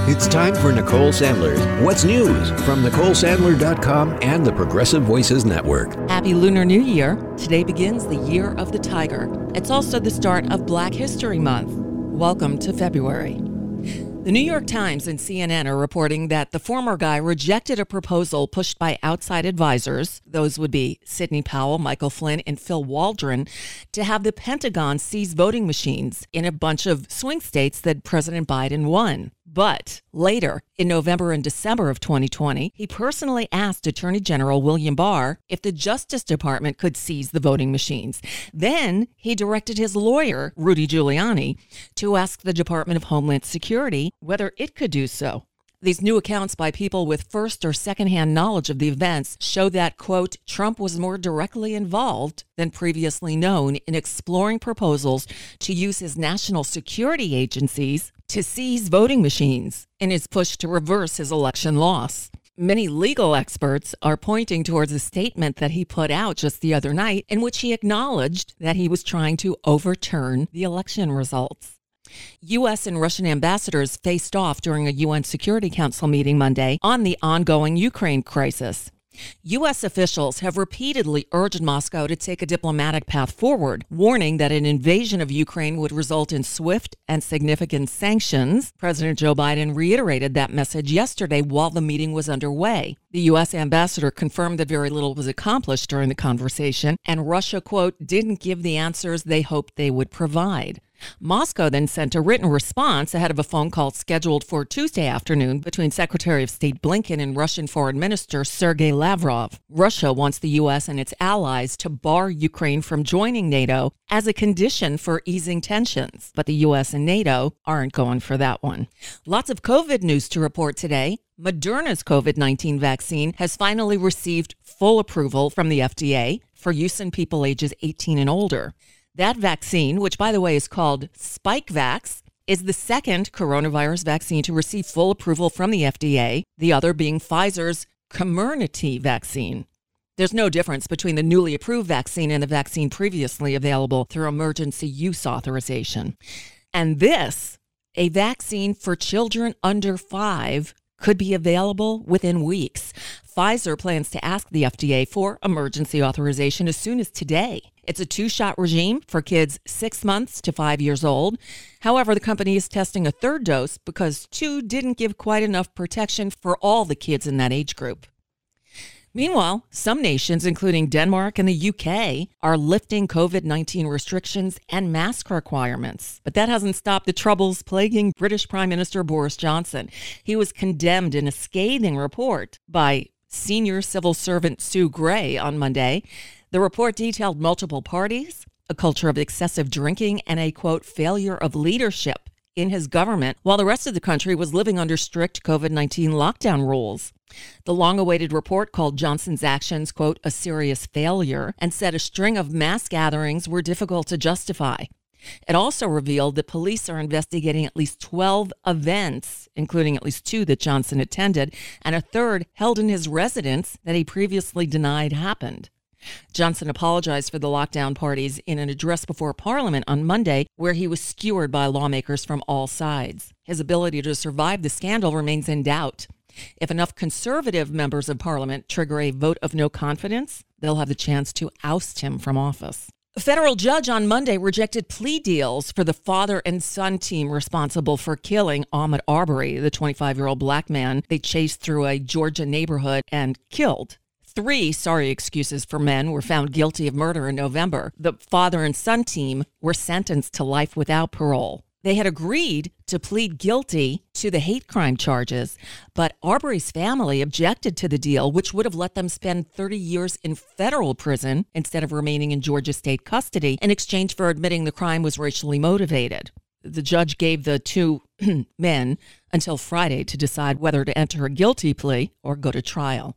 It's time for Nicole Sandler's What's News from NicoleSandler.com and the Progressive Voices Network. Happy Lunar New Year. Today begins the Year of the Tiger. It's also the start of Black History Month. Welcome to February. The New York Times and CNN are reporting that the former guy rejected a proposal pushed by outside advisors, those would be Sidney Powell, Michael Flynn, and Phil Waldron, to have the Pentagon seize voting machines in a bunch of swing states that President Biden won. But later, in November and December of 2020, he personally asked Attorney General William Barr if the Justice Department could seize the voting machines. Then he directed his lawyer, Rudy Giuliani, to ask the Department of Homeland Security whether it could do so. These new accounts by people with first or secondhand knowledge of the events show that, quote, Trump was more directly involved than previously known in exploring proposals to use his national security agencies to seize voting machines in his push to reverse his election loss. Many legal experts are pointing towards a statement that he put out just the other night in which he acknowledged that he was trying to overturn the election results. U.S. and Russian ambassadors faced off during a UN Security Council meeting Monday on the ongoing Ukraine crisis. U.S. officials have repeatedly urged Moscow to take a diplomatic path forward, warning that an invasion of Ukraine would result in swift and significant sanctions. President Joe Biden reiterated that message yesterday while the meeting was underway. The U.S. ambassador confirmed that very little was accomplished during the conversation, and Russia, quote, didn't give the answers they hoped they would provide. Moscow then sent a written response ahead of a phone call scheduled for Tuesday afternoon between Secretary of State Blinken and Russian Foreign Minister Sergei Lavrov. Russia wants the U.S. and its allies to bar Ukraine from joining NATO as a condition for easing tensions. But the U.S. and NATO aren't going for that one. Lots of COVID news to report today. Moderna's COVID-19 vaccine has finally received full approval from the FDA for use in people ages 18 and older. That vaccine, which, by the way, is called Spikevax, is the second coronavirus vaccine to receive full approval from the FDA, the other being Pfizer's Comirnaty vaccine. There's no difference between the newly approved vaccine and the vaccine previously available through emergency use authorization. And this, a vaccine for children under 5, could be available within weeks. Pfizer plans to ask the FDA for emergency authorization as soon as today. It's a 2-shot regime for kids 6 months to 5 years old. However, the company is testing a third dose because 2 didn't give quite enough protection for all the kids in that age group. Meanwhile, some nations, including Denmark and the UK, are lifting COVID-19 restrictions and mask requirements. But that hasn't stopped the troubles plaguing British Prime Minister Boris Johnson. He was condemned in a scathing report by senior civil servant Sue Gray on Monday. The report detailed multiple parties, a culture of excessive drinking, and a, quote, failure of leadership in his government, while the rest of the country was living under strict COVID-19 lockdown rules. The long-awaited report called Johnson's actions, quote, a serious failure, and said a string of mass gatherings were difficult to justify. It also revealed that police are investigating at least 12 events, including at least 2 that Johnson attended, and a third held in his residence that he previously denied happened. Johnson apologized for the lockdown parties in an address before Parliament on Monday, where he was skewered by lawmakers from all sides. His ability to survive the scandal remains in doubt. If enough conservative members of Parliament trigger a vote of no confidence, they'll have the chance to oust him from office. A federal judge on Monday rejected plea deals for the father and son team responsible for killing Ahmaud Arbery, the 25-year-old black man they chased through a Georgia neighborhood and killed. 3 sorry excuses for men were found guilty of murder in November. The father and son team were sentenced to life without parole. They had agreed to plead guilty to the hate crime charges, but Arbery's family objected to the deal, which would have let them spend 30 years in federal prison instead of remaining in Georgia state custody in exchange for admitting the crime was racially motivated. The judge gave the 2 men until Friday to decide whether to enter a guilty plea or go to trial.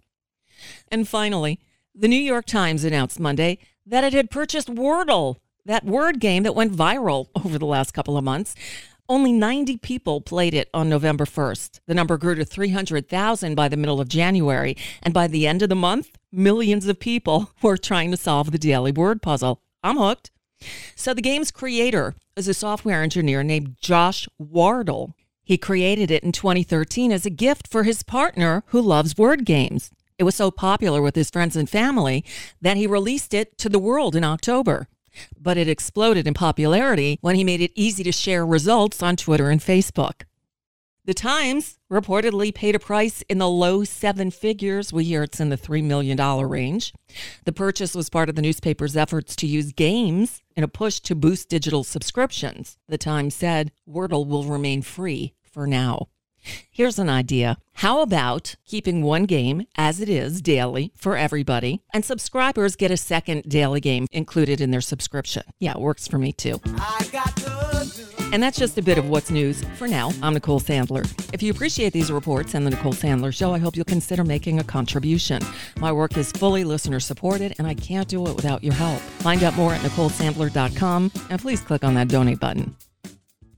And finally, the New York Times announced Monday that it had purchased Wordle, that word game that went viral over the last couple of months. Only 90 people played it on November 1st. The number grew to 300,000 by the middle of January. And by the end of the month, millions of people were trying to solve the daily word puzzle. I'm hooked. So the game's creator is a software engineer named Josh Wardle. He created it in 2013 as a gift for his partner who loves word games. It was so popular with his friends and family that he released it to the world in October. But it exploded in popularity when he made it easy to share results on Twitter and Facebook. The Times reportedly paid a price in the low seven figures. We hear it's in the $3 million range. The purchase was part of the newspaper's efforts to use games in a push to boost digital subscriptions. The Times said Wordle will remain free for now. Here's an idea. How about keeping one game as it is daily for everybody, and subscribers get a second daily game included in their subscription? Yeah, it works for me too. And that's just a bit of what's news for now. I'm Nicole Sandler. If you appreciate these reports and the Nicole Sandler Show, I hope you'll consider making a contribution. My work is fully listener supported, and I can't do it without your help. Find out more at NicoleSandler.com, and please click on that donate button.